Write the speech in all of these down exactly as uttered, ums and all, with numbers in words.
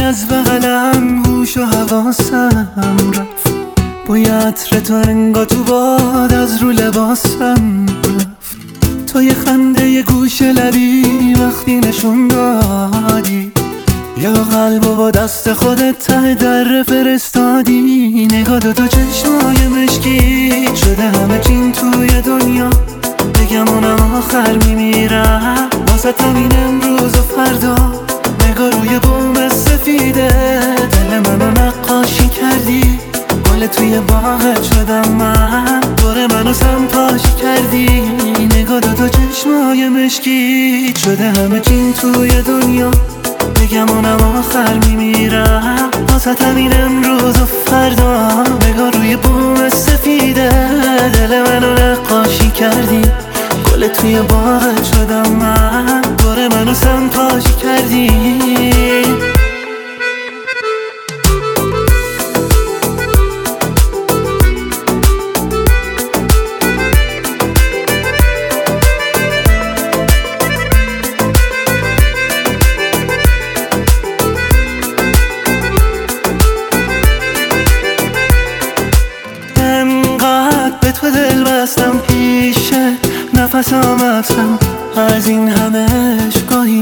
از بغلم هوش و حواسم رفت، بوی عطر تو انگا تو باد از رو لباسم رفت. تو یه خنده یه گوش لبی وقتی نشون دادی، یا قلبو با دست خودت ته در فرستادی. نگاه دو تا چشمای مشکی شده همه چین توی دنیا، بگم اونم آخر میمیرم واسه همین امروز و فردا. نگاه روی بوم سفیده دل منو نقاشی کردی، گل توی باغت شدم من، دور منو سمپاشی کردی. نگاه دو تا چشمای مشکی شده همه چین توی دنیا، بگم اونم آخر میمیرم واسه همین امروز و فردا. نگاه روی بوم سفیده دل منو نقاشی کردی، گل توی باغت شدم من، دور منو سمپاشی کردی. به تو دل بستم پیشه نفس آمدم، از این همش گاهی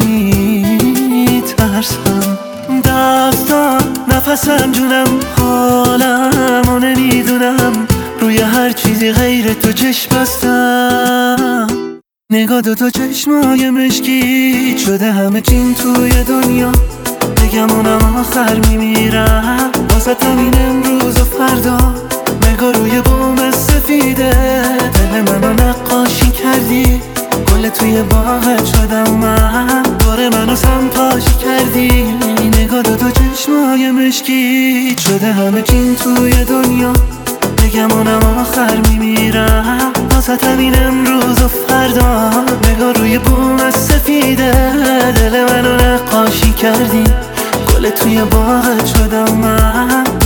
میترسم. دستان نفسم جونم حالم و نمیدونم، روی هر چیزی غیر تو چشم بستم. نگاه دو تا چشمای مشکی شده همه چین توی دنیا، بگم اونم آخر میمیرم واسه همین امروز و فردا. نگاه روی بوم سفیده دل منو نقاشی کردی، گل توی باغت شدم من، دور منو سمپاشی کردی. نگاه دو تا چشمای مشکی شده همه چین توی دنیا، بگم اونم آخر میمیرم واسه همین امروز و فردا. نگاه روی بوم سفیده دل منو نقاشی کردی، گل توی باغت شدم من،